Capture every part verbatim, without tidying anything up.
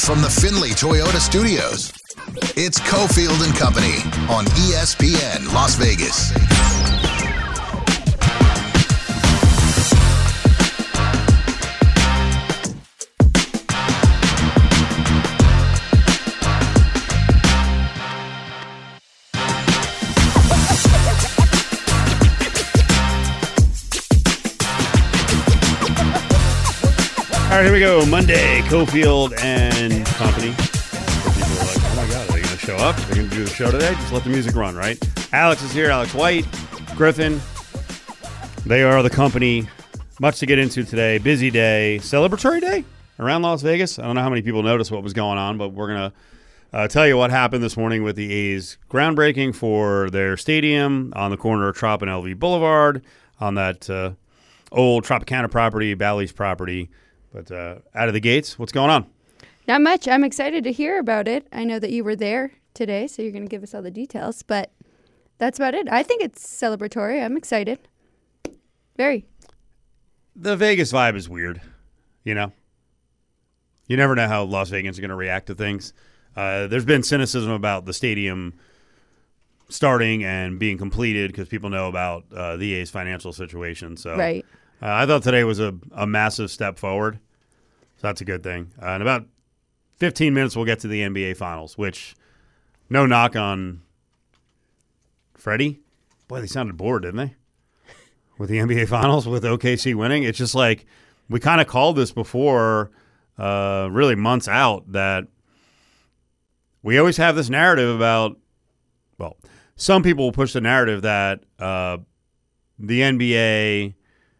from the Findlay Toyota Studios, it's Cofield and Company on E S P N Las Vegas. All right, here we go. Monday, Cofield and Company. People are like, oh my God, are they going to show up? They're going to do the show today? Just let the music run, right? Alex is here. Alex White, Griffin. They are the company. Much to get into today. Busy day. Celebratory day around Las Vegas. I don't know how many people noticed what was going on, but we're going to uh, tell you what happened this morning with the A's groundbreaking for their stadium on the corner of Trop and L V Boulevard on that uh, old Tropicana property, Bally's property. But uh, out of the gates, what's going on? Not much. I'm excited to hear about it. I know that you were there today, so you're going to give us all the details. But that's about it. I think it's celebratory. I'm excited. Very. The Vegas vibe is weird, you know? You never know how Las Vegans are going to react to things. Uh, there's been cynicism about the stadium starting and being completed because people know about uh, the A's financial situation. So. Right. Uh, I thought today was a, a massive step forward, so that's a good thing. Uh, in about fifteen minutes, we'll get to the N B A Finals, which no knock on Freddie. Boy, they sounded bored, didn't they? With the N B A Finals, with O K C winning. It's just like we kind of called this before, uh, really months out, that we always have this narrative about, well, some people will push the narrative that uh, the N B A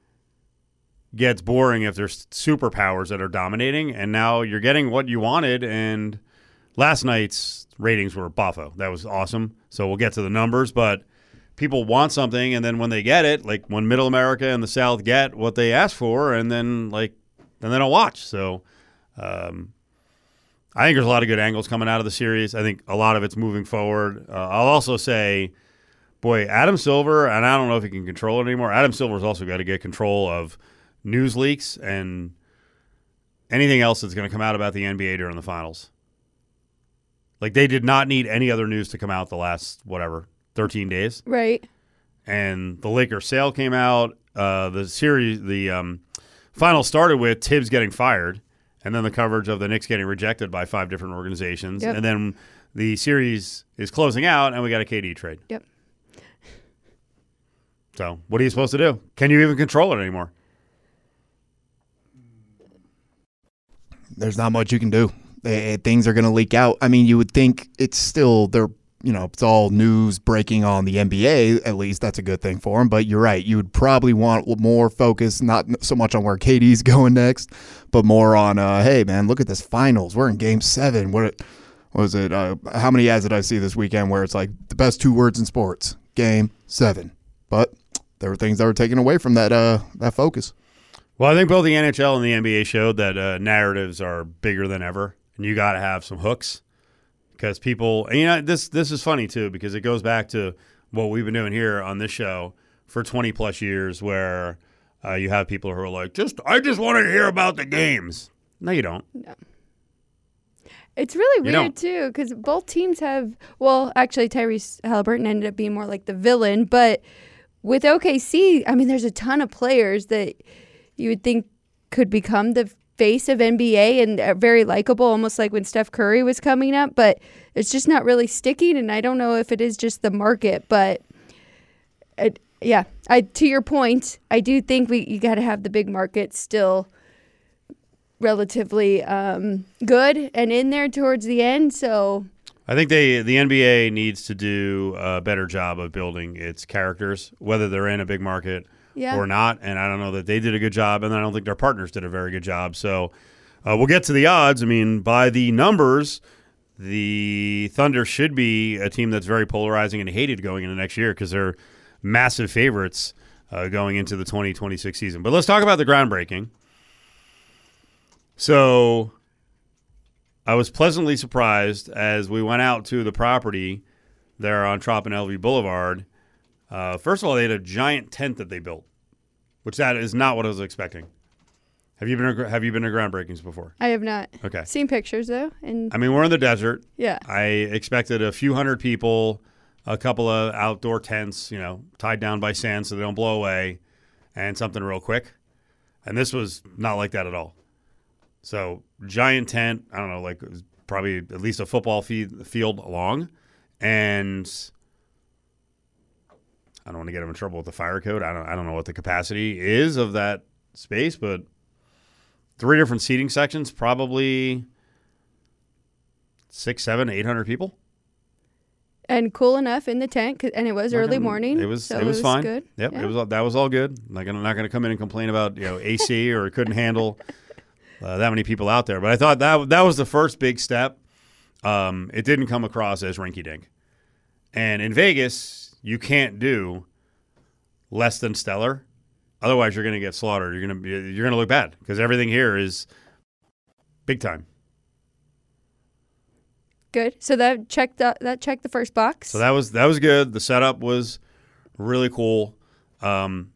gets boring if there's superpowers that are dominating, and now you're getting what you wanted, and last night's ratings were boffo. That was awesome. So we'll get to the numbers, but people want something, and then when they get it, like when Middle America and the South get what they ask for, and then like then they don't watch. So um, I think there's a lot of good angles coming out of the series. I think a lot of it's moving forward. Uh, I'll also say, boy, Adam Silver, and I don't know if he can control it anymore. Adam Silver's also got to get control of news leaks and anything else that's going to come out about the N B A during the finals. Like, they did not need any other news to come out the last, whatever, thirteen days. Right. And the Lakers sale came out. Uh, the series, the um, final started with Tibbs getting fired, and then the coverage of the Knicks getting rejected by five different organizations. Yep. And then the series is closing out, and we got a K D trade. Yep. So what are you supposed to do? Can you even control it anymore? There's not much you can do. They, things are going to leak out. I mean, you would think it's still they're you know it's all news breaking on the N B A. At least that's a good thing for them. But you're right. You would probably want more focus, not so much on where K D's going next, but more on, uh, hey man, look at this finals. We're in Game Seven. What, what was it? Uh, how many ads did I see this weekend where it's like the best two words in sports? Game Seven. But there were things that were taken away from that uh, that focus. Well, I think both the N H L and the N B A showed that uh, narratives are bigger than ever, and you got to have some hooks because people. And you know, this this is funny too because it goes back to what we've been doing here on this show for twenty plus years, where uh, you have people who are like, "Just I just want to hear about the games." No, you don't. No. It's really You weird don't. too because both teams have. Well, actually, Tyrese Halliburton ended up being more like the villain, but with O K C, I mean, there's a ton of players that you would think could become the face of N B A and are very likable, almost like when Steph Curry was coming up, but it's just not really sticking, and I don't know if it is just the market, but it, yeah, I to your point, I do think we you got to have the big market still relatively um, good and in there towards the end, so I think they the N B A needs to do a better job of building its characters, whether they're in a big market yeah. or not. And I don't know that they did a good job, and I don't think their partners did a very good job. So uh, we'll get to the odds. I mean, by the numbers, the Thunder should be a team that's very polarizing and hated going into next year because they're massive favorites uh, going into the twenty twenty-six season. But let's talk about the groundbreaking. So I was pleasantly surprised as we went out to the property there on Trop and L V Boulevard. Uh, first of all, they had a giant tent that they built, which that is not what I was expecting. Have you been to, have you been to groundbreakings before? I have not. Okay. Seen pictures though, and I mean, we're in the desert. yeah. I expected a few hundred people, a couple of outdoor tents, you know, tied down by sand so they don't blow away, and something real quick. And this was not like that at all. So giant tent, I don't know, like it was probably at least a football field long, and I don't want to get him in trouble with the fire code. I don't I don't know what the capacity is of that space, but three different seating sections, probably six, seven, eight hundred people. And cool enough in the tent, 'cause- and it was Not early gonna- morning. It was so it was fine. Good. Yep, Yeah. it was all- that was all good. Like I'm not going to come in and complain about you know A C or couldn't handle uh, that many people out there. But I thought that that was the first big step. Um, it didn't come across as rinky-dink. And in Vegas, you can't do less than stellar. Otherwise, you're going to get slaughtered. You're going to you're going to look bad because everything here is big time. Good. So that checked the, that checked the first box. So that was that was good. The setup was really cool. Um,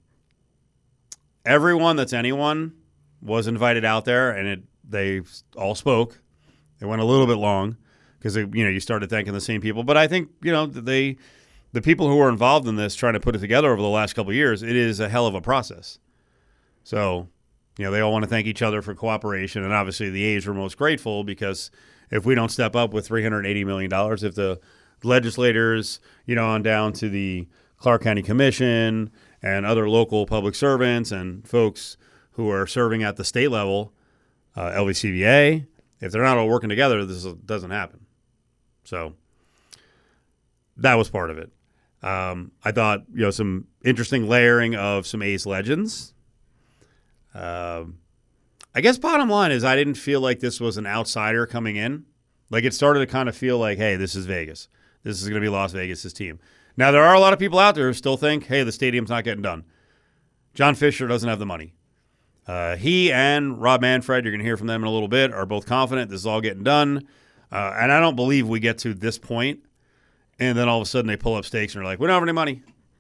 everyone that's anyone was invited out there, and it they all spoke. It went a little bit long because you know you started thanking the same people. But I think you know they the people who were involved in this, trying to put it together over the last couple of years, it is a hell of a process. So you know they all want to thank each other for cooperation, and obviously the A's were most grateful because if we don't step up with three hundred eighty million dollars, if the legislators, you know, on down to the Clark County Commission and other local public servants and folks who are serving at the state level, uh, L V C V A, if they're not all working together, this doesn't happen. So that was part of it. Um, I thought, you know, some interesting layering of some A's legends. Um, I guess bottom line is I didn't feel like this was an outsider coming in. Like it started to kind of feel like, hey, this is Vegas. This is going to be Las Vegas' team. Now, there are a lot of people out there who still think, hey, the stadium's not getting done. John Fisher doesn't have the money. Uh, he and Rob Manfred, you're going to hear from them in a little bit, are both confident this is all getting done. Uh, and I don't believe we get to this point, and then all of a sudden they pull up stakes and are like, we don't have any money.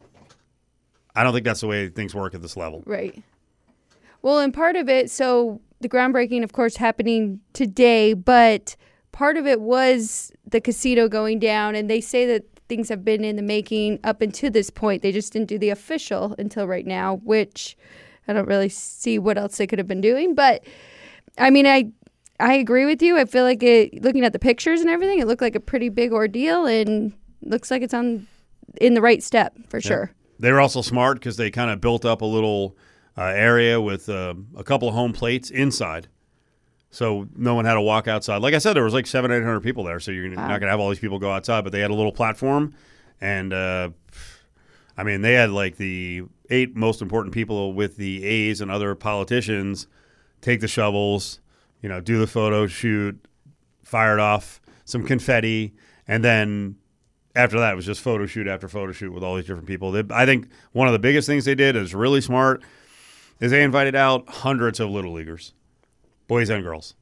I don't think that's the way things work at this level. Right. Well, and part of it, so the groundbreaking, of course, happening today, but part of it was the casino going down, and they say that things have been in the making up until this point. They just didn't do the official until right now, which I don't really see what else they could have been doing. But, I mean, I I agree with you. I feel like it, looking at the pictures and everything, it looked like a pretty big ordeal, and looks like it's on in the right step for Yeah. sure. They were also smart because they kind of built up a little uh, area with uh, a couple of home plates inside. So no one had to walk outside. Like I said, there was like seven, eight hundred people there. So you're Wow. not going to have all these people go outside, but they had a little platform. And, uh, I mean, they had like the eight most important people with the A's and other politicians take the shovels, you know, do the photo shoot, fired off some confetti. And then after that, it was just photo shoot after photo shoot with all these different people. They, I think one of the biggest things they did is really smart is they invited out hundreds of Little Leaguers. Boys and girls.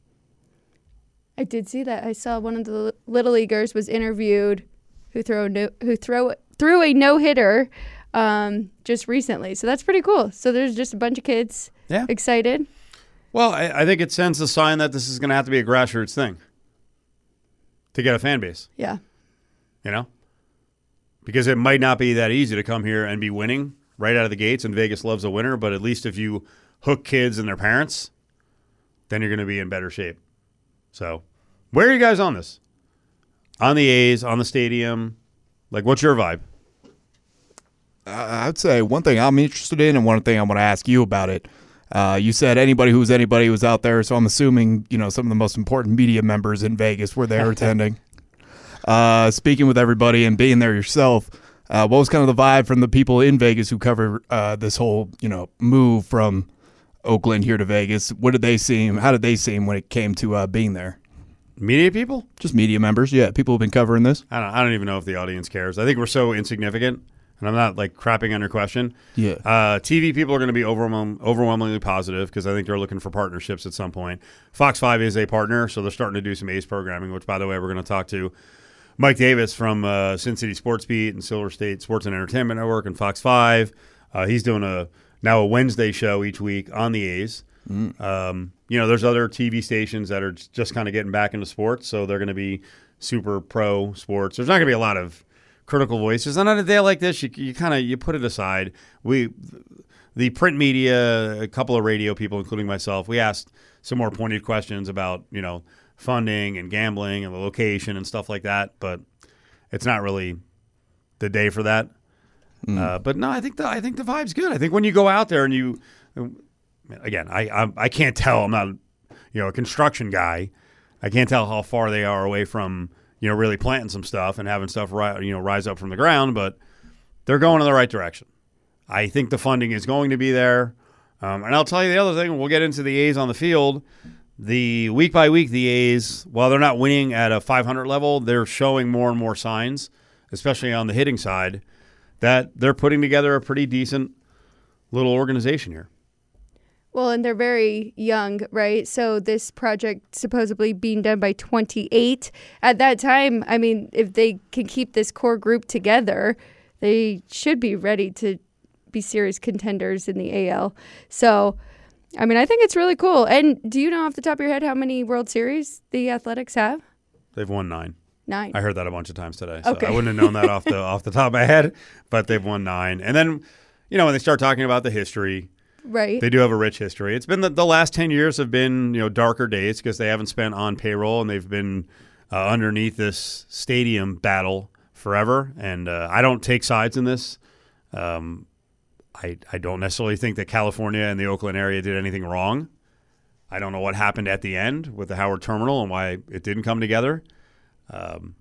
I did see that. I saw one of the Little Leaguers was interviewed who throw no, who throw threw a no hitter um, just recently. So that's pretty cool. So there's just a bunch of kids Yeah. excited. Well, I, I think it sends a sign that this is going to have to be a grassroots thing to get a fan base, Yeah. you know? Because it might not be that easy to come here and be winning right out of the gates, and Vegas loves a winner, but at least if you hook kids and their parents, then you're going to be in better shape. So, where are you guys on this? On the A's, on the stadium? Like, what's your vibe? I would say one thing I'm interested in and one thing I want to ask you about it. Uh, you said anybody who's anybody was out there, so I'm assuming, you know, some of the most important media members in Vegas were there attending. Uh, speaking with everybody and being there yourself, uh, what was kind of the vibe from the people in Vegas who covered uh, this whole, you know, move from Oakland here to Vegas? What did they seem? How did they seem when it came to uh, being there? Media people? Just media members, yeah. People who've been covering this. I don't, I don't even know if the audience cares. I think we're so insignificant, and I'm not, like, crapping on your question. Yeah. Uh, T V people are going to be overwhelm- overwhelmingly positive because I think they're looking for partnerships at some point. Fox five is a partner, so they're starting to do some A's programming, which, by the way, we're going to talk to Mike Davis from uh, Sin City Sports Beat and Silver State Sports and Entertainment Network and Fox five. Uh, he's doing a now a Wednesday show each week on the A's. Mm. Um, you know, there's other T V stations that are just kind of getting back into sports, so they're going to be super pro sports. There's not going to be a lot of critical voices. And on a day like this, you, you kind of you put it aside. We, the print media, a couple of radio people, including myself, we asked some more pointed questions about, you know, funding and gambling and the location and stuff like that. But it's not really the day for that. Mm. Uh, but no, I think the I think the vibe's good. I think when you go out there and you, again, I I, I can't tell. I'm not, you know, a construction guy. I can't tell how far they are away from, you know, really planting some stuff and having stuff ri- you know rise up from the ground. But they're going in the right direction. I think the funding is going to be there. Um, and I'll tell you the other thing. We'll get into the A's on the field. The week by week, the A's, while they're not winning at a five hundred level, they're showing more and more signs, especially on the hitting side, that they're putting together a pretty decent little organization here. Well, and they're very young, right? So this project supposedly being done by twenty-eight. At that time, I mean, if they can keep this core group together, they should be ready to be serious contenders in the A L. So, I mean, I think it's really cool. And do you know off the top of your head how many World Series the Athletics have? They've won nine. Nine. I heard that a bunch of times today. So okay. I wouldn't have known that off the off the top of my head, but they've won nine. And then, you know, when they start talking about the history, right? They do have a rich history. It's been the, the last ten years have been, you know, darker days because they haven't spent on payroll and they've been uh, underneath this stadium battle forever. And uh, I don't take sides in this. Um, I I don't necessarily think that California and the Oakland area did anything wrong. I don't know what happened at the end with the Howard Terminal and why it didn't come together. Um,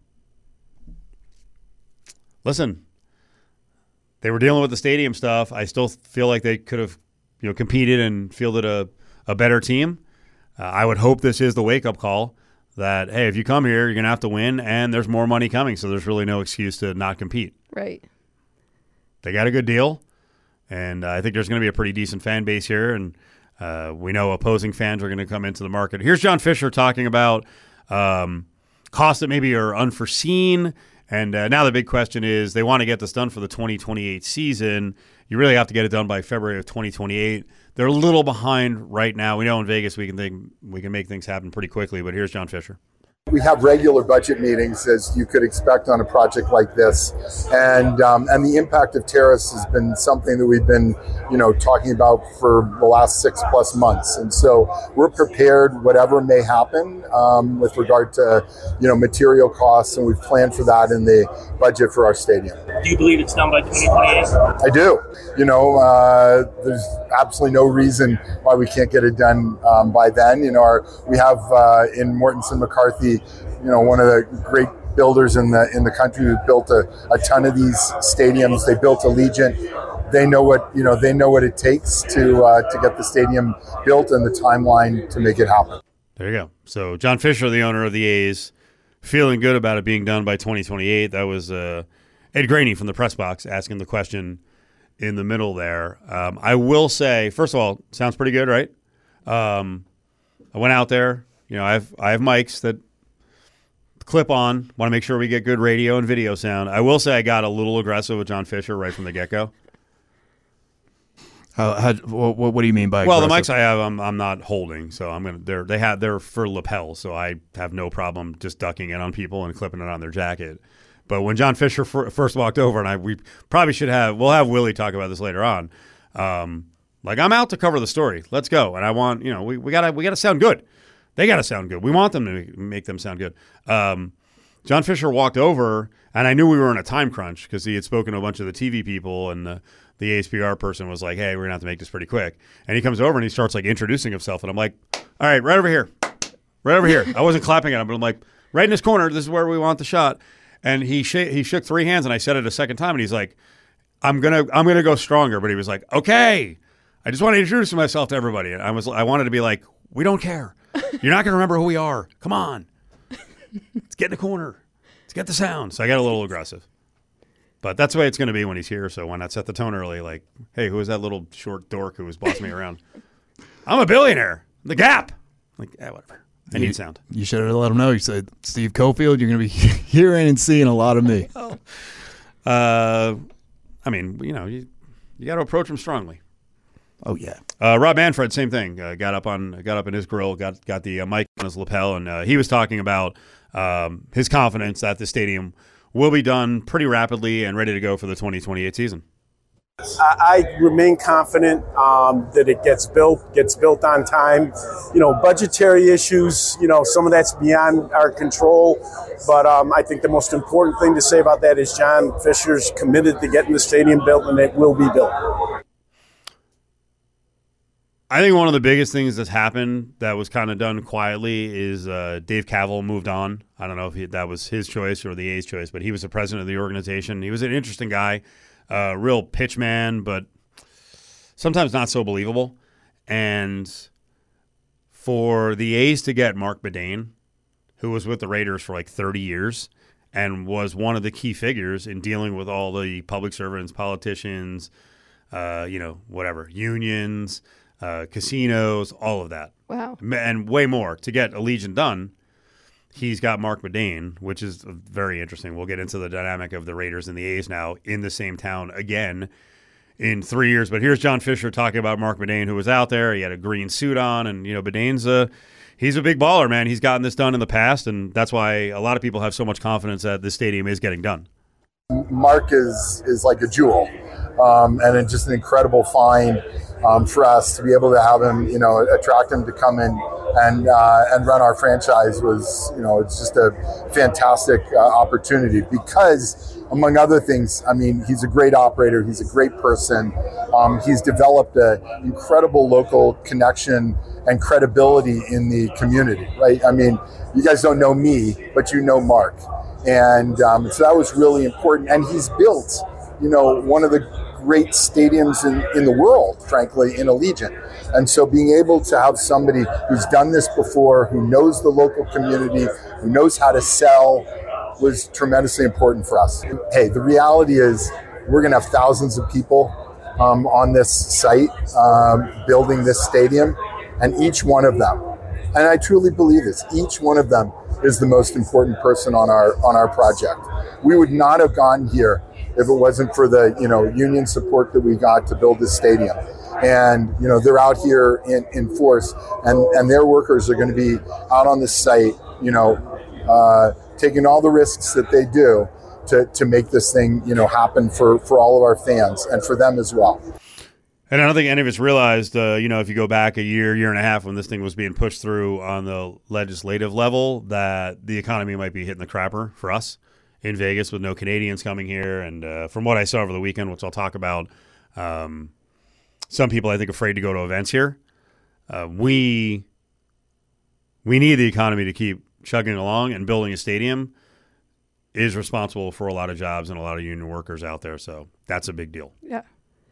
listen, they were dealing with the stadium stuff. I still feel like they could have, you know, competed and fielded a, a better team. Uh, I would hope this is the wake-up call that, hey, if you come here, you're going to have to win, and there's more money coming, so there's really no excuse to not compete. Right. They got a good deal, and uh, I think there's going to be a pretty decent fan base here, and uh, we know opposing fans are going to come into the market. Here's John Fisher talking about um, costs that maybe are unforeseen. And uh, now the big question is they want to get this done for the twenty twenty-eight season. You really have to get it done by February of twenty twenty-eight. They're a little behind right now. We know in Vegas we can think, we can make things happen pretty quickly, but here's John Fisher. We have regular budget meetings, as you could expect on a project like this, and um, and the impact of tariffs has been something that we've been, you know, talking about for the last six plus months, and so we're prepared whatever may happen um, with regard to, you know, material costs, and we've planned for that in the budget for our stadium. Do you believe it's done by twenty twenty-eight? I do. You know, uh, there's absolutely no reason why we can't get it done um, by then. You know, our, we have uh, in Mortenson McCarthy, you know, one of the great builders in the in the country who built a, a ton of these stadiums. They built Allegiant. They know what you know. They know what it takes to uh, to get the stadium built and the timeline to make it happen. There you go. So John Fisher, the owner of the A's, feeling good about it being done by twenty twenty-eight. That was uh, Ed Graney from the press box asking the question in the middle there. Um, I will say, first of all, sounds pretty good, right? Um, I went out there. You know, I have I have mics that clip on. Want to make sure we get good radio and video sound. I will say I got a little aggressive with John Fisher right from the get-go. How, how, what, what do you mean by well, aggressive? the mics I have, I'm I'm not holding, so I'm gonna. They're they have they're for lapel, so I have no problem just ducking in on people and clipping it on their jacket. But when John Fisher f- first walked over, and I we probably should have we'll have Willie talk about this later on. Um, like I'm out to cover the story. Let's go, and I want you know we, we gotta we gotta sound good. They gotta sound good. We want them to make them sound good. Um, John Fisher walked over, and I knew we were in a time crunch because he had spoken to a bunch of the T V people, and the, the A S P R person was like, "Hey, we're gonna have to make this pretty quick." And he comes over and he starts like introducing himself, and I'm like, "All right, right over here, right over here." I wasn't clapping at him, but I'm like, "Right in this corner. This is where we want the shot." And he sh- he shook three hands, and I said it a second time, and he's like, "I'm gonna I'm gonna go stronger." But he was like, "Okay, I just want to introduce myself to everybody." And I was I wanted to be like, "We don't care. You're not gonna remember who we are. Come on, let's get in the corner. Let's get the sound." So I got a little aggressive, but that's the way it's gonna be when he's here. So why not set the tone early? Like, hey, who is that little short dork who was bossing me around? I'm a billionaire. The Gap. Like, yeah, whatever. I need sound. You should have let him know. You said, Steve Cofield, you're going to be hearing and seeing a lot of me. Oh. Uh, I mean, you know, you, you got to approach him strongly. Oh, yeah. Uh, Rob Manfred, same thing. Uh, got up on, got up in his grill, got got the uh, mic on his lapel, and uh, he was talking about um, his confidence that the stadium will be done pretty rapidly and ready to go for the twenty twenty-eight season. I, I remain confident um, that it gets built, gets built on time. You know, budgetary issues, you know, some of that's beyond our control. But um, I think the most important thing to say about that is John Fisher's committed to getting the stadium built, and it will be built. I think one of the biggest things that's happened that was kind of done quietly is uh, Dave Cavill moved on. I don't know if he, that was his choice or the A's choice, but he was the president of the organization. He was an interesting guy. Uh, real pitch man, but sometimes not so believable. And for the A's to get Mark Bedane, who was with the Raiders for like thirty years and was one of the key figures in dealing with all the public servants, politicians, uh, you know, whatever, unions, uh, casinos, all of that. Wow. And way more. To get Allegiant done, he's got Mark Bedane, which is very interesting. We'll get into the dynamic of the Raiders and the A's now in the same town again in three years. But here's John Fisher talking about Mark Bedane, who was out there. He had a green suit on, and you know, Bedane's a he's a big baller, man. He's gotten this done in the past, and that's why a lot of people have so much confidence that this stadium is getting done. Mark is is like a jewel, um, and it's just an incredible find um, for us to be able to have him, you know, attract him to come in and uh, and run our franchise. Was, you know, it's just a fantastic uh, opportunity because, among other things, I mean, he's a great operator. He's a great person. Um, he's developed an incredible local connection and credibility in the community, right? I mean, you guys don't know me, but you know Mark. And um, so that was really important. And he's built, you know, one of the great stadiums in, in the world, frankly, in Allegiant. And so being able to have somebody who's done this before, who knows the local community, who knows how to sell, was tremendously important for us. Hey, the reality is we're going to have thousands of people um, on this site um, building this stadium, and each one of them, and I truly believe this, each one of them is the most important person on our on our project. We would not have gotten here if it wasn't for the, you know, union support that we got to build this stadium. And, you know, they're out here in, in force, and, and their workers are going to be out on the site, you know, uh, taking all the risks that they do to, to make this thing, you know, happen for, for all of our fans and for them as well. And I don't think any of us realized, uh, you know, if you go back a year, year and a half when this thing was being pushed through on the legislative level, that the economy might be hitting the crapper for us in Vegas with no Canadians coming here. And uh, from what I saw over the weekend, which I'll talk about, um, some people, I think, afraid to go to events here. Uh, we we need the economy to keep chugging along, and building a stadium is responsible for a lot of jobs and a lot of union workers out there. So that's a big deal. Yeah.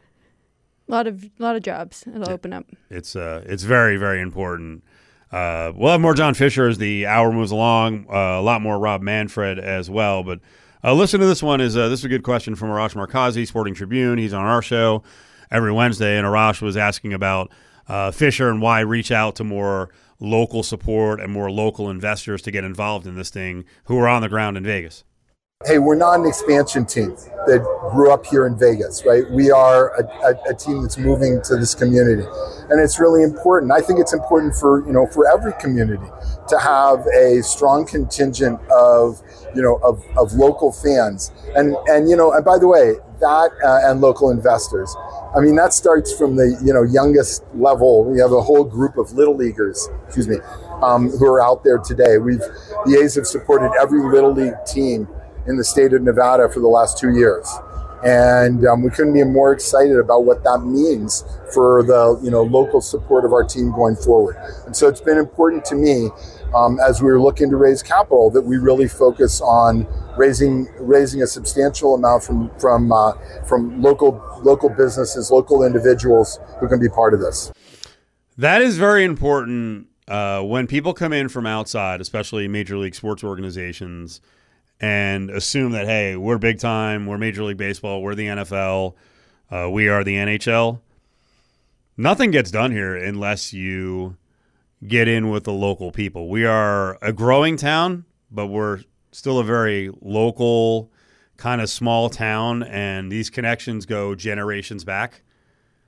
A lot of lot of jobs it'll yeah. open up. It's uh it's very, very important. Uh, we'll have more John Fisher as the hour moves along. Uh, a lot more Rob Manfred as well. But uh, listen to this one. Is uh, this is a good question from Arash Markazi, Sporting Tribune. He's on our show every Wednesday, and Arash was asking about uh, Fisher and why reach out to more local support and more local investors to get involved in this thing who are on the ground in Vegas. Hey, we're not an expansion team that grew up here in Vegas, right? We are a, a, a team that's moving to this community, and it's really important. I think it's important for, you know, for every community to have a strong contingent of, you know, of, of local fans, and and you know, and by the way, that uh, and local investors. I mean, that starts from the, you know, youngest level. We have a whole group of little leaguers, excuse me, um, who are out there today. We've the A's have supported every little league team in the state of Nevada for the last two years. And um, we couldn't be more excited about what that means for the, you know, local support of our team going forward. And so it's been important to me um, as we were looking to raise capital that we really focus on raising raising a substantial amount from from uh, from local local businesses, local individuals who can be part of this. That is very important uh, when people come in from outside, especially major league sports organizations, and assume that, hey, we're big time, we're Major League Baseball, we're the N F L, uh, we are the N H L. Nothing gets done here unless you get in with the local people. We are a growing town, but we're still a very local, kind of small town, and these connections go generations back.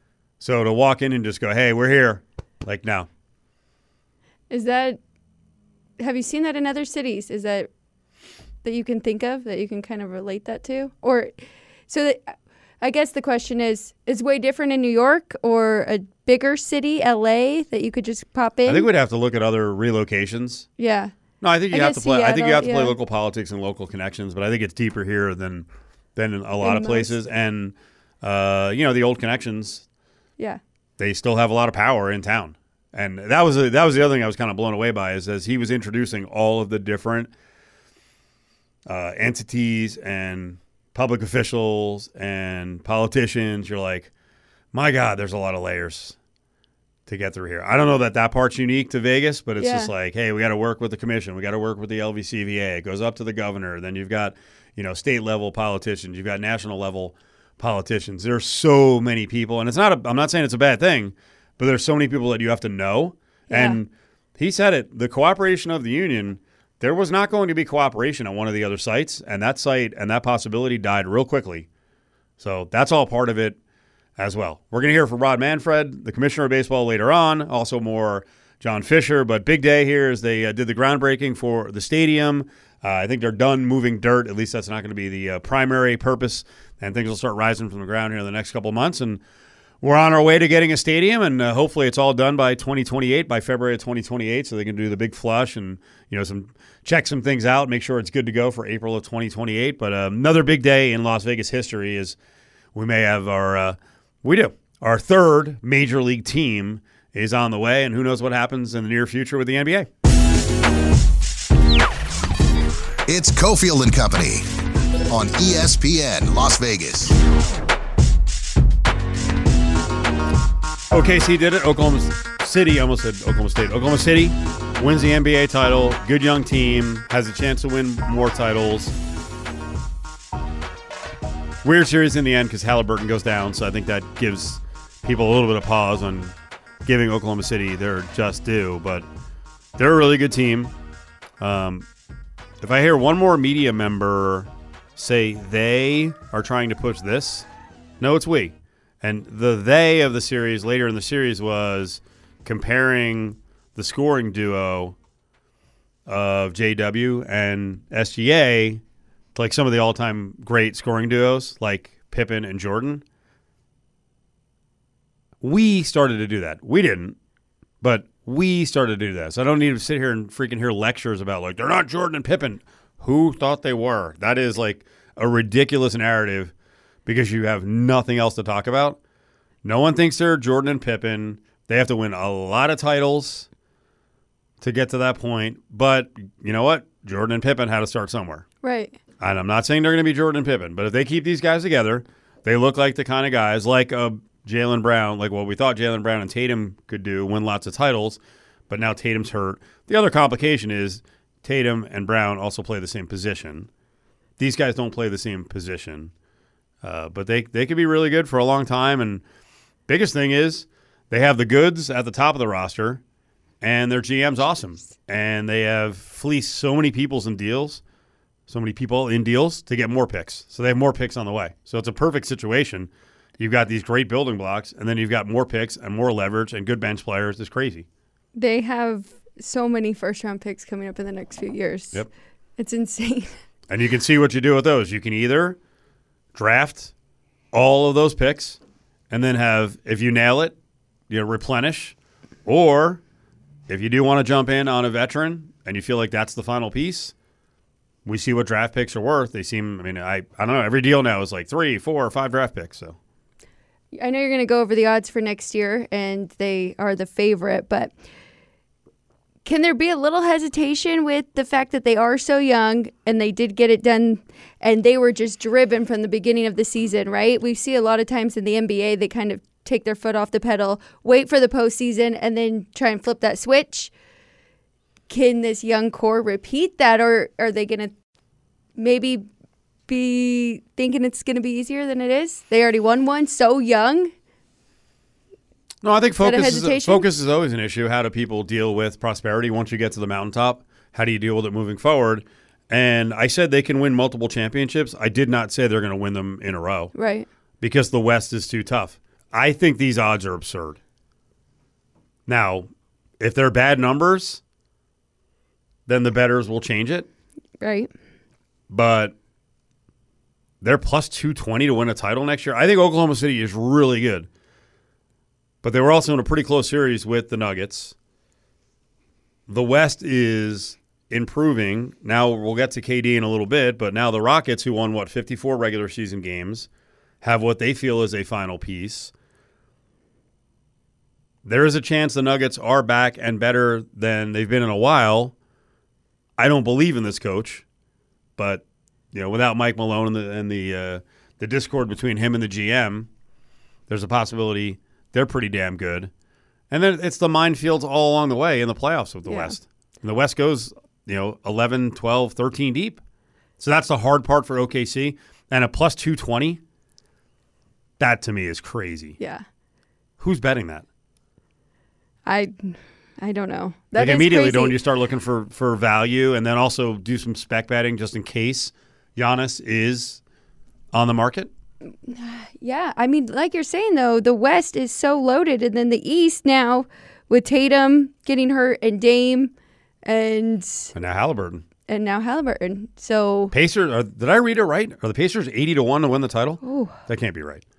So to walk in and just go, hey, we're here, like, no. Is that, have you seen that in other cities? Is that, that you can think of, that you can kind of relate that to? Or, so that, I guess the question is, is it way different in New York or a bigger city, L A, that you could just pop in? I think we'd have to look at other relocations. Yeah. No, I think you I have to guess play. I think you Seattle, have to play yeah. local politics and local connections, but I think it's deeper here than than in a lot In of most. places. And uh, you know, the old connections, Yeah. they still have a lot of power in town. And that was a, that was the other thing I was kind of blown away by is as he was introducing all of the different uh, entities and public officials and politicians. You're like, my God, there's a lot of layers to get through here. I don't know that that part's unique to Vegas, but it's Yeah. just like, hey, we got to work with the commission. We got to work with the L V C V A. It goes up to the governor. Then you've got, you know, state level politicians. You've got national level politicians. There's so many people, and it's not. A, I'm not saying it's a bad thing, but there's so many people that you have to know. Yeah. And he said it. The cooperation of the union. There was not going to be cooperation on one of the other sites, and that site and that possibility died real quickly. So that's all part of it as well. We're going to hear from Rod Manfred, the commissioner of baseball, later on. Also more John Fisher. But big day here as they uh, did the groundbreaking for the stadium. Uh, I think they're done moving dirt. At least that's not going to be the uh, primary purpose. And things will start rising from the ground here in the next couple of months. And we're on our way to getting a stadium, and uh, hopefully it's all done by twenty twenty-eight, by February of twenty twenty-eight, so they can do the big flush and you know some check some things out, make sure it's good to go for April of twenty twenty-eight. But uh, another big day in Las Vegas history is we may have our uh, we do our third major league team is on the way, and who knows what happens in the near future with the N B A. It's Cofield and Company on E S P N Las Vegas. O K C did it. Oklahoma City, I almost said Oklahoma State. Oklahoma City wins the N B A title. Good young team. Has a chance to win more titles. Weird series in the end because Halliburton goes down, so I think that gives people a little bit of pause on giving Oklahoma City their just due. But they're a really good team. Um, if I hear one more media member say they are trying to push this, no, it's we. And the they of the series later in the series was comparing the scoring duo of J W and S G A to like some of the all-time great scoring duos like Pippen and Jordan. We started to do that. We didn't, but we started to do that. So I don't need to sit here and freaking hear lectures about like they're not Jordan and Pippen. Who thought they were? That is like a ridiculous narrative because you have nothing else to talk about. No one thinks they're Jordan and Pippen. They have to win a lot of titles to get to that point. But you know what? Jordan and Pippen had to start somewhere. Right. And I'm not saying they're going to be Jordan and Pippen, but if they keep these guys together, they look like the kind of guys like a Jaylen Brown, like what we thought Jaylen Brown and Tatum could do, win lots of titles. But now Tatum's hurt. The other complication is Tatum and Brown also play the same position. These guys don't play the same position. Uh, but they, they could be really good for a long time. And biggest thing is they have the goods at the top of the roster, and their G M's awesome. And they have fleeced so many people's in deals, so many people in deals to get more picks. So they have more picks on the way. So it's a perfect situation. You've got these great building blocks, and then you've got more picks and more leverage and good bench players. It's crazy. They have so many first-round picks coming up in the next few years. Yep. It's insane. And you can see what you do with those. You can either draft all of those picks and then have, if you nail it, you know, replenish. Or if you do want to jump in on a veteran and you feel like that's the final piece, we see what draft picks are worth. They seem, I mean, I, I don't know, every deal now is like three, four, or five draft picks. So I know you're going to go over the odds for next year, and they are the favorite, but can there be a little hesitation with the fact that they are so young and they did get it done and they were just driven from the beginning of the season, right? We see a lot of times in the N B A, they kind of take their foot off the pedal, wait for the postseason, and then try and flip that switch. Can this young core repeat that, or are they going to maybe be thinking it's going to be easier than it is? They already won one so young. No, I think that a focus is, hesitation? focus is always an issue. How do people deal with prosperity once you get to the mountaintop? How do you deal with it moving forward? And I said they can win multiple championships. I did not say they're going to win them in a row Right. because the West is too tough. I think these odds are absurd. Now, if they're bad numbers, then the bettors will change it. Right. But they're plus two twenty to win a title next year. I think Oklahoma City is really good. But they were also in a pretty close series with the Nuggets. The West is improving. Now we'll get to K D in a little bit, but now the Rockets, who won, what, fifty-four regular season games, have what they feel is a final piece. There is a chance the Nuggets are back and better than they've been in a while. I don't believe in this coach, but you know, without Mike Malone and the and the uh, the discord between him and the G M, there's a possibility they're pretty damn good. And then it's the minefields all along the way in the playoffs with the yeah. West. And the West goes, you know, eleven, twelve, thirteen deep. So that's the hard part for O K C. And a plus two twenty, that to me is crazy. Yeah. Who's betting that? I I don't know. That like is immediately, crazy. don't you start looking for, for value and then also do some spec betting just in case Giannis is on the market? Yeah, I mean, like you're saying, though, the West is so loaded. And then the East now with Tatum getting hurt and Dame and And now Halliburton. and now Halliburton. So Pacers, are, did I read it right? Are the Pacers eighty to one to win the title? Ooh. That can't be right.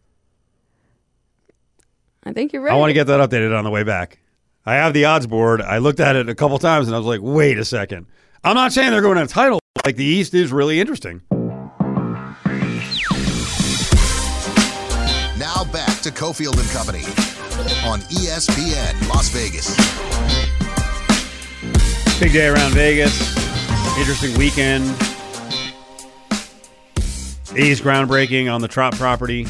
I think you're right. I want to get that updated on the way back. I have the odds board. I looked at it a couple times and I was like, wait a second. I'm not saying they're going to a title. Like, the East is really interesting. Now back to Cofield and Company on E S P N Las Vegas. Big day around Vegas. Interesting weekend. A's groundbreaking on the Trop property.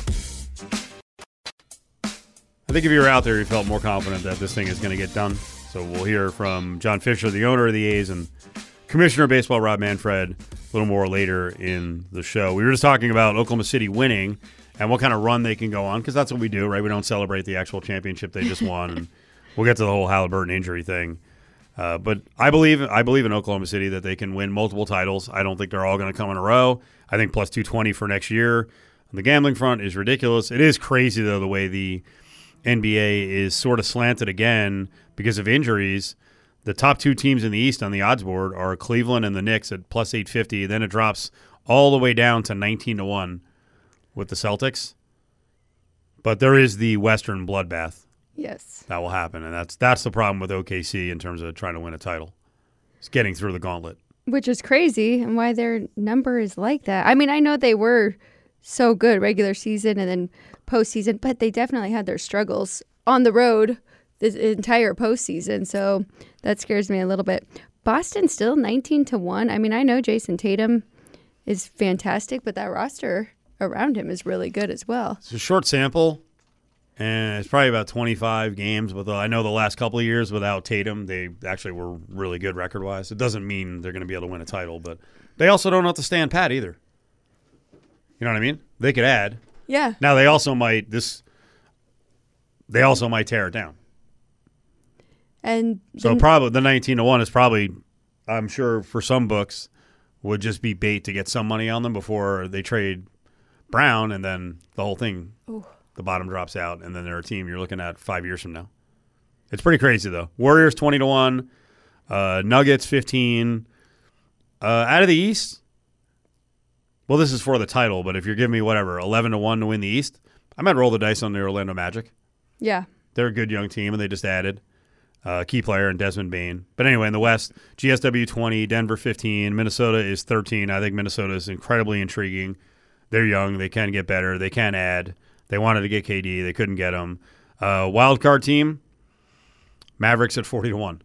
I think if you were out there, you felt more confident that this thing is going to get done. So we'll hear from John Fisher, the owner of the A's, and Commissioner of Baseball Rob Manfred a little more later in the show. We were just talking about Oklahoma City winning and what kind of run they can go on, because that's what we do, right? We don't celebrate the actual championship they just won, and we'll get to the whole Halliburton injury thing. Uh, but I believe I believe in Oklahoma City that they can win multiple titles. I don't think they're all going to come in a row. I think plus two twenty for next year on the gambling front is ridiculous. It is crazy, though, the way the N B A is sort of slanted again because of injuries. The top two teams in the East on the odds board are Cleveland and the Knicks at plus eight fifty. Then it drops all the way down to nineteen to one with the Celtics. But there is the Western bloodbath. Yes. That will happen, and that's that's the problem with O K C in terms of trying to win a title. It's getting through the gauntlet. Which is crazy, and why their number is like that. I mean, I know they were so good regular season and then postseason, but they definitely had their struggles on the road this entire postseason. So that scares me a little bit. Boston still nineteen to one. I mean, I know Jason Tatum is fantastic, but that roster around him is really good as well. It's a short sample, and it's probably about twenty-five games. But I know the last couple of years without Tatum, they actually were really good record-wise. It doesn't mean they're going to be able to win a title, but they also don't have to stand pat either. You know what I mean? They could add. Yeah. Now they also might this. They also might tear it down. And so the, probably the nineteen to one is probably, I'm sure for some books, would just be bait to get some money on them before they trade Brown, and then the whole thing, Ooh. the bottom drops out, and then they're a team you're looking at five years from now. It's pretty crazy though. Warriors twenty to one, uh, Nuggets fifteen. Uh, out of the East. Well, this is for the title, but if you're giving me whatever, eleven to one to win the East, I might roll the dice on the Orlando Magic. Yeah. They're a good young team, and they just added a uh, key player in Desmond Bane. But anyway, in the West, G S W twenty, Denver fifteen, Minnesota is thirteen. I think Minnesota is incredibly intriguing. They're young. They can get better. They can add. They wanted to get K D. They couldn't get him. Uh, wild card team, Mavericks at forty to one.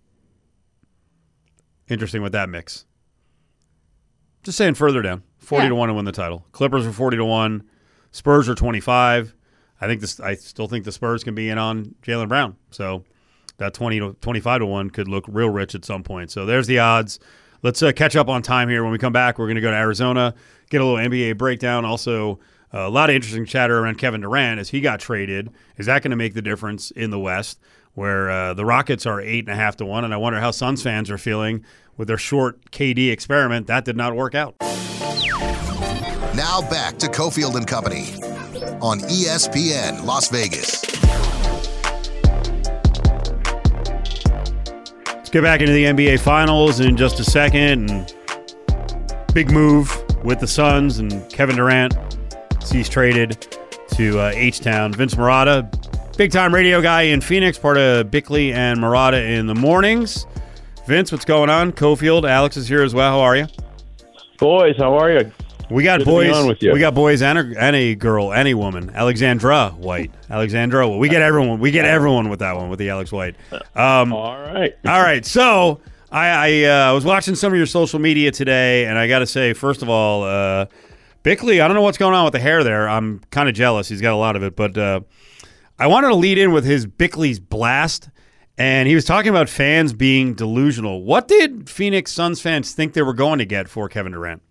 Interesting with that mix. Just saying further down. forty to one to win the title. Clippers are forty to one. Spurs are twenty-five. I think this. I still think the Spurs can be in on Jaylen Brown. So that twenty to twenty-five to one could look real rich at some point. So there's the odds. Let's uh, catch up on time here. When we come back, we're going to go to Arizona, get a little N B A breakdown. Also, uh, a lot of interesting chatter around Kevin Durant as he got traded. Is that going to make the difference in the West, where uh, the Rockets are eight and a half to one? And I wonder how Suns fans are feeling with their short K D experiment. That did not work out. Now back to Cofield and Company on E S P N Las Vegas. Let's get back into the N B A Finals in just a second. And big move with the Suns and Kevin Durant. He's traded to uh, H-Town. Vince Marotta, big-time radio guy in Phoenix, part of Bickley and Marotta in the mornings. Vince, what's going on? Cofield, Alex is here as well. How are you? Boys, how are you? We got Good to boys. be on with you. We got boys and a, and a girl and a woman. Alexandra White. Alexandra. We get everyone. We get everyone with that one with the Alex White. Um, all right. all right. So I, I uh, was watching some of your social media today, and I got to say, first of all, uh, Bickley. I don't know what's going on with the hair there. I'm kind of jealous. He's got a lot of it, but uh, I wanted to lead in with his Bickley's blast. And he was talking about fans being delusional. What did Phoenix Suns fans think they were going to get for Kevin Durant?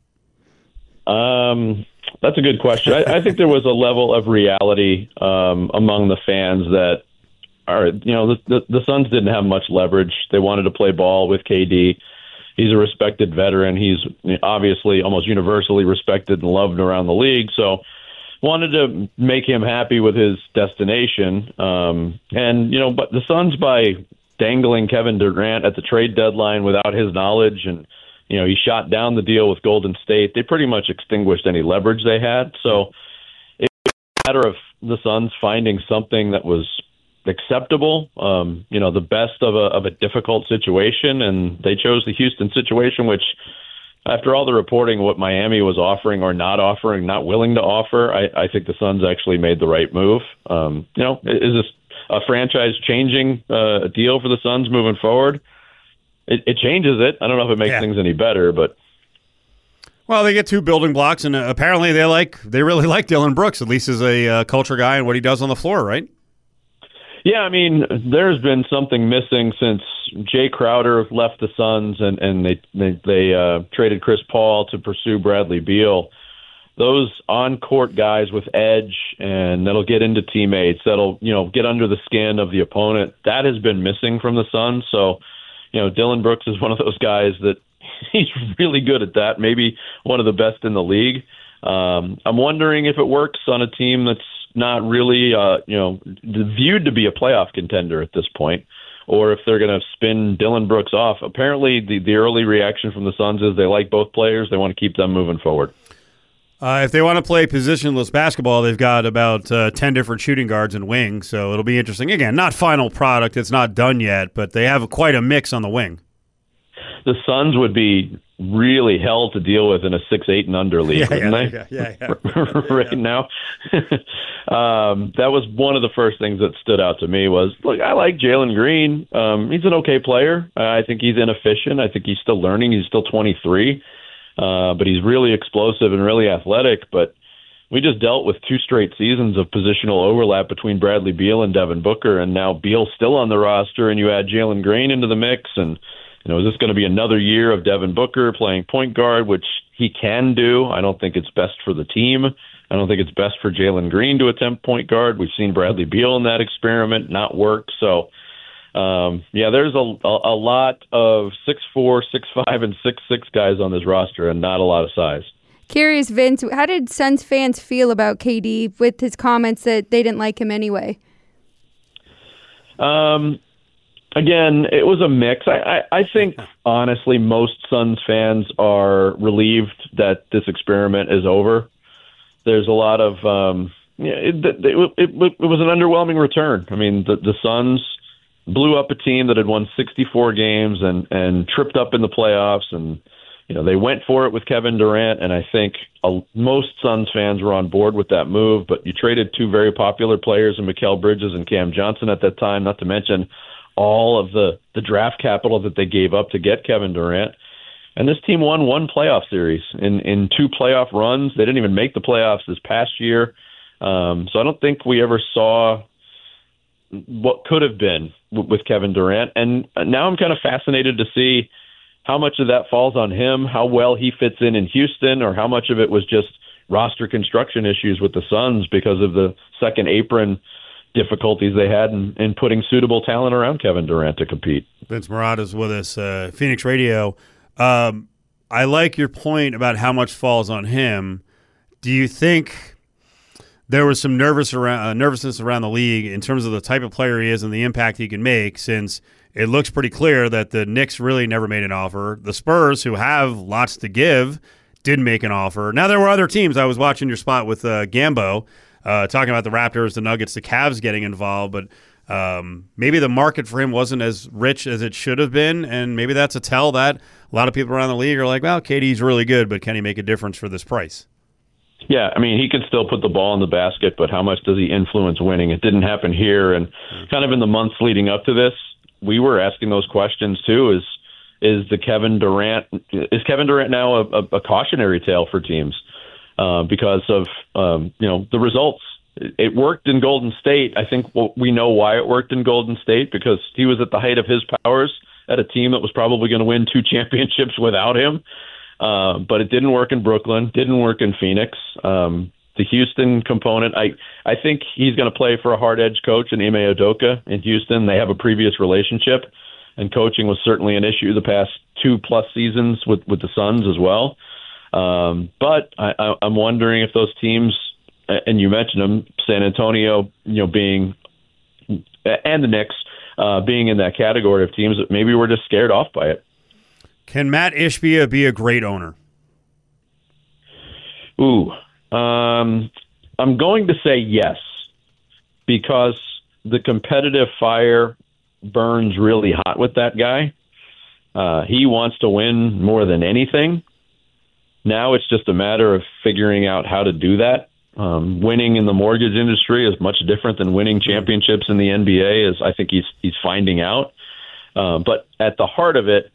Um, that's a good question. I, I think there was a level of reality um, among the fans that are, you know, the, the, the Suns didn't have much leverage. They wanted to play ball with K D. He's a respected veteran. He's obviously almost universally respected and loved around the league. So wanted to make him happy with his destination. Um, and, you know, but the Suns, by dangling Kevin Durant at the trade deadline without his knowledge, and, you know, he shot down the deal with Golden State, they pretty much extinguished any leverage they had. So it's a matter of the Suns finding something that was acceptable, um, you know, the best of a, of a difficult situation. And they chose the Houston situation, which, after all the reporting, what Miami was offering or not offering, not willing to offer, I, I think the Suns actually made the right move. Um, you know, is this a franchise-changing uh, deal for the Suns moving forward? It, it changes it. I don't know if it makes yeah. things any better, but well, they get two building blocks, and uh, apparently they like they really like Dillon Brooks, at least as a uh, culture guy and what he does on the floor, right? Yeah, I mean, there's been something missing since Jay Crowder left the Suns and, and they they, they uh, traded Chris Paul to pursue Bradley Beal. Those on-court guys with edge and that'll get into teammates, that'll, you know, get under the skin of the opponent, that has been missing from the Suns. So, you know, Dillon Brooks is one of those guys that he's really good at that, maybe one of the best in the league. Um, I'm wondering if it works on a team that's not really, uh, you know, viewed to be a playoff contender at this point, or if they're going to spin Dillon Brooks off. Apparently, the, the early reaction from the Suns is they like both players. They want to keep them moving forward. Uh, if they want to play positionless basketball, they've got about uh, ten different shooting guards and wings, so it'll be interesting. Again, not final product. It's not done yet, but they have quite a mix on the wing. The Suns would be really hell to deal with in a six, eight, and under league, yeah, wouldn't yeah, they? Yeah, yeah, yeah. right yeah. now. um, that was one of the first things that stood out to me was, look, I like Jalen Green. Um, he's an okay player. Uh, I think he's inefficient. I think he's still learning. He's still twenty-three, uh, but he's really explosive and really athletic. But we just dealt with two straight seasons of positional overlap between Bradley Beal and Devin Booker, and now Beal's still on the roster, and you add Jalen Green into the mix, and you know, is this going to be another year of Devin Booker playing point guard, which he can do? I don't think it's best for the team. I don't think it's best for Jalen Green to attempt point guard. We've seen Bradley Beal in that experiment not work. So, um, yeah, there's a, a, a lot of six four, six five, and six six guys on this roster and not a lot of size. Curious, Vince, how did Suns fans feel about K D with his comments that they didn't like him anyway? Um. Again, it was a mix. I, I, I think, honestly, most Suns fans are relieved that this experiment is over. There's a lot of um, yeah, it, it, it, it was an underwhelming return. I mean, the, the Suns blew up a team that had won sixty-four games and, and tripped up in the playoffs, and you know they went for it with Kevin Durant, and I think a, most Suns fans were on board with that move. But you traded two very popular players in Mikal Bridges and Cam Johnson at that time, not to mention all of the, the draft capital that they gave up to get Kevin Durant. And this team won one playoff series in, in two playoff runs. They didn't even make the playoffs this past year. Um, so I don't think we ever saw what could have been w- with Kevin Durant. And now I'm kind of fascinated to see how much of that falls on him, how well he fits in in Houston, or how much of it was just roster construction issues with the Suns because of the second apron difficulties they had in, in putting suitable talent around Kevin Durant to compete. Vince Marotta's with us, uh, Phoenix Radio. Um, I like your point about how much falls on him. Do you think there was some nervous around, uh, nervousness around the league in terms of the type of player he is and the impact he can make, since it looks pretty clear that the Knicks really never made an offer. The Spurs, who have lots to give, didn't make an offer. Now, there were other teams. I was watching your spot with uh, Gambo, uh, talking about the Raptors, the Nuggets, the Cavs getting involved, but um, maybe the market for him wasn't as rich as it should have been, and maybe that's a tell that a lot of people around the league are like, well, K D's really good, but can he make a difference for this price? Yeah, I mean, he can still put the ball in the basket, but how much does he influence winning? It didn't happen here, and kind of in the months leading up to this, we were asking those questions too. Is is the Kevin Durant is Kevin Durant now a, a, a cautionary tale for teams uh, because of um, you know the results? It worked in Golden State. I think we know why it worked in Golden State, because he was at the height of his powers at a team that was probably going to win two championships without him. Uh, but it didn't work in Brooklyn, didn't work in Phoenix. Um, the Houston component, I, I think he's going to play for a hard-edged coach in Ime Udoka in Houston. They have a previous relationship, and coaching was certainly an issue the past two-plus seasons with, with the Suns as well. Um, but I, I, I'm wondering if those teams, and you mentioned them, San Antonio, you know, being, and the Knicks, uh, being in that category of teams that maybe were just scared off by it. Can Matt Ishbia be a great owner? Ooh, um, I'm going to say yes, because the competitive fire burns really hot with that guy. Uh, he wants to win more than anything. Now it's just a matter of figuring out how to do that. Um, winning in the mortgage industry is much different than winning championships in the N B A, as I think he's he's finding out. Uh, but at the heart of it,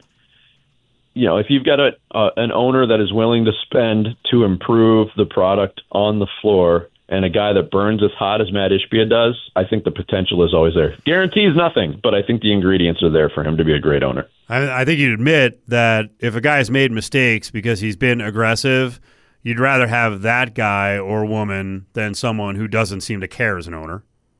you know, if you've got a uh, an owner that is willing to spend to improve the product on the floor, and a guy that burns as hot as Matt Ishbia does, I think the potential is always there. Guarantees nothing, but I think the ingredients are there for him to be a great owner. I, I think you'd admit that if a guy's made mistakes because he's been aggressive, you'd rather have that guy or woman than someone who doesn't seem to care as an owner.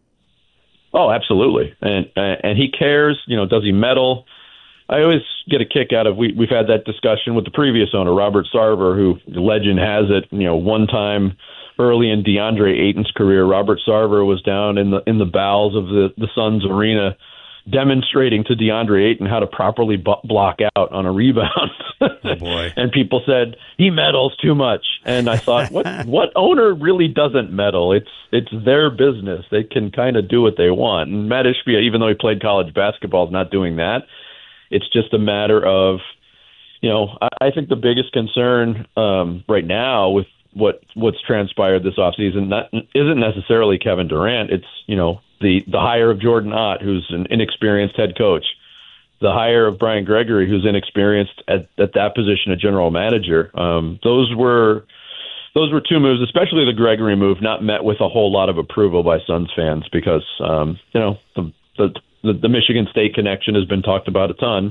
Oh, absolutely. And and he cares. You know, does he meddle? I always get a kick out of, we, we've had that discussion with the previous owner, Robert Sarver, who, the legend has it, you know, one time early in DeAndre Ayton's career, Robert Sarver was down in the in the bowels of the, the Suns arena demonstrating to DeAndre Ayton how to properly bu- block out on a rebound. Oh, boy. And people said, he meddles too much. And I thought, what what owner really doesn't meddle? It's it's their business. They can kind of do what they want. And Matt Ishbia, even though he played college basketball, is not doing that. It's just a matter of, you know, I, I think the biggest concern um, right now with what what's transpired this offseason not, isn't necessarily Kevin Durant. It's, you know, the, the hire of Jordan Ott, who's an inexperienced head coach, the hire of Brian Gregory, who's inexperienced at, at that position of general manager. Um, those were those were two moves, especially the Gregory move, not met with a whole lot of approval by Suns fans because, um, you know, the, the The, the Michigan State connection has been talked about a ton,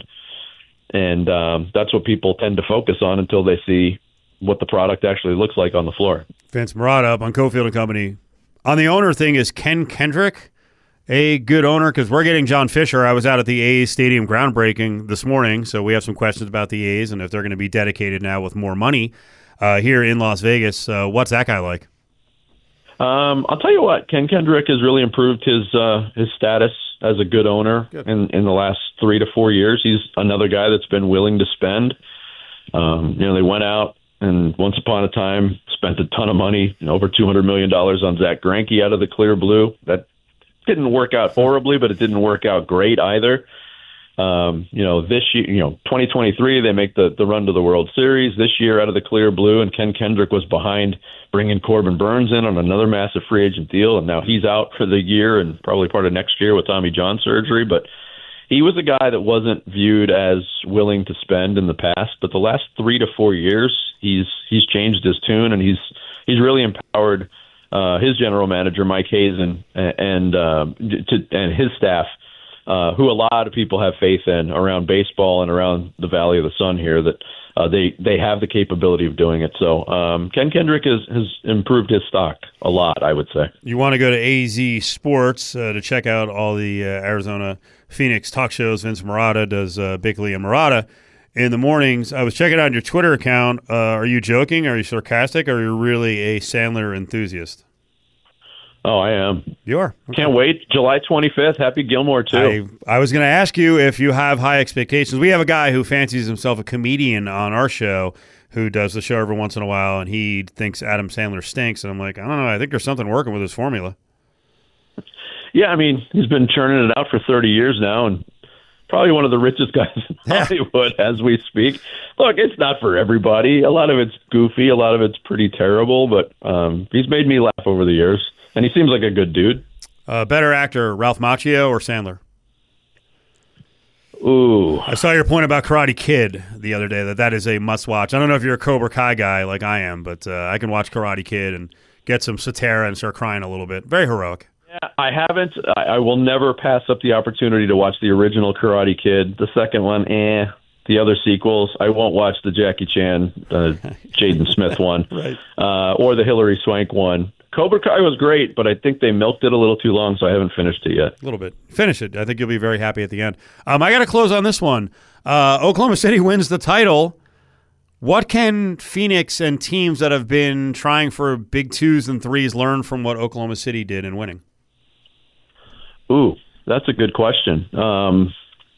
and um, that's what people tend to focus on until they see what the product actually looks like on the floor. Vince Marotta up on Cofield and Company. On the owner thing, is Ken Kendrick a good owner? Because we're getting John Fisher. I was out at the A's stadium groundbreaking this morning, so we have some questions about the A's and if they're going to be dedicated now with more money uh, here in Las Vegas. Uh, what's that guy like? Um, I'll tell you what, Ken Kendrick has really improved his uh, his status as a good owner good. in in the last three to four years. He's another guy that's been willing to spend. Um, you know, they went out and once upon a time spent a ton of money, you know, over two hundred million dollars on Zach Greinke out of the Clear Blue. That didn't work out horribly, but it didn't work out great either. Um, you know, this year, you know, twenty twenty-three, they make the, the run to the World Series. This year, out of the Clear Blue, and Ken Kendrick was behind bringing Corbin Burns in on another massive free agent deal, and now he's out for the year and probably part of next year with Tommy John surgery. But he was a guy that wasn't viewed as willing to spend in the past. But the last three to four years, he's he's changed his tune, and he's he's really empowered uh, his general manager Mike Hazen and and, uh, to, and his staff. Uh, who a lot of people have faith in around baseball and around the Valley of the Sun here, that uh, they they have the capability of doing it. So um, Ken Kendrick has, has improved his stock a lot, I would say. You want to go to A Z Sports uh, to check out all the uh, Arizona Phoenix talk shows. Vince Marotta does uh, Bickley and Marotta in the mornings. I was checking out your Twitter account. Uh, are you joking? Are you sarcastic? Or are you really a Sandler enthusiast? Oh, I am. You are. Okay. Can't wait. July twenty-fifth. Happy Gilmore, too. I, I was going to ask you if you have high expectations. We have a guy who fancies himself a comedian on our show who does the show every once in a while, and he thinks Adam Sandler stinks. And I'm like, I don't know. I think there's something working with his formula. Yeah, I mean, he's been churning it out for thirty years now, and probably one of the richest guys in Hollywood as we speak. Look, it's not for everybody. A lot of it's goofy. A lot of it's pretty terrible, but um, he's made me laugh over the years. And he seems like a good dude. Uh, better actor, Ralph Macchio or Sandler? Ooh. I saw your point about Karate Kid the other day, that that is a must-watch. I don't know if you're a Cobra Kai guy like I am, but uh, I can watch Karate Kid and get some satire and start crying a little bit. Very heroic. Yeah, I haven't. I, I will never pass up the opportunity to watch the original Karate Kid. The second one, eh. The other sequels, I won't watch the Jackie Chan, uh, Jaden Smith one, right. uh, or the Hilary Swank one. Cobra Kai was great, but I think they milked it a little too long, so I haven't finished it yet. A little bit. Finish it. I think you'll be very happy at the end. Um, I got to close on this one. Uh, Oklahoma City wins the title. What can Phoenix and teams that have been trying for big twos and threes learn from what Oklahoma City did in winning? Ooh, that's a good question. Um,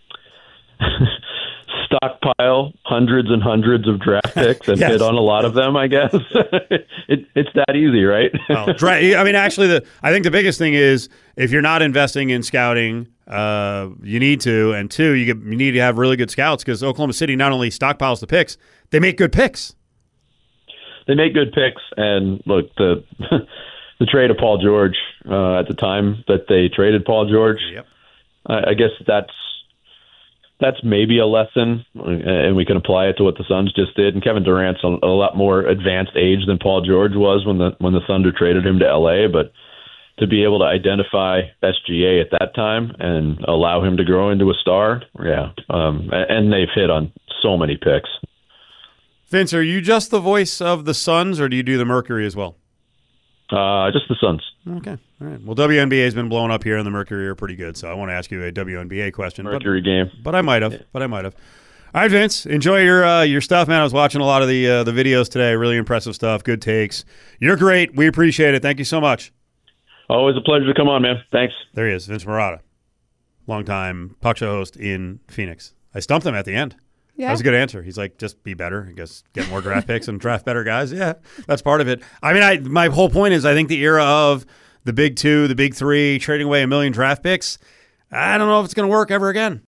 stockpile hundreds and hundreds of draft picks and yes. hit on a lot of them, I guess. it, it's that easy, right? well, dra- I mean, actually, the I think the biggest thing is if you're not investing in scouting, uh, you need to, and two, you, get, you need to have really good scouts because Oklahoma City not only stockpiles the picks, they make good picks. They make good picks, and look, the the trade of Paul George uh, at the time that they traded Paul George, yep. I, I guess that's That's maybe a lesson, and we can apply it to what the Suns just did. And Kevin Durant's a, a lot more advanced age than Paul George was when the when the Thunder traded him to L A. But to be able to identify S G A at that time and allow him to grow into a star, yeah. Um, and they've hit on so many picks. Vince, are you just the voice of the Suns, or do you do the Mercury as well? Uh, just the Suns. Okay. All right. Well, W N B A has been blowing up here, and the Mercury are pretty good, so I want to ask you a W N B A question. Mercury but, game. But I might have. But I might have. All right, Vince. Enjoy your uh, your stuff, man. I was watching a lot of the uh, the videos today. Really impressive stuff. Good takes. You're great. We appreciate it. Thank you so much. Always a pleasure to come on, man. Thanks. There he is, Vince Marotta, longtime talk show host in Phoenix. I stumped him at the end. Yeah. That was a good answer. He's like, just be better. I guess get more draft picks and draft better guys. Yeah, that's part of it. I mean, I my whole point is I think the era of the big two, the big three, trading away a million draft picks, I don't know if it's going to work ever again.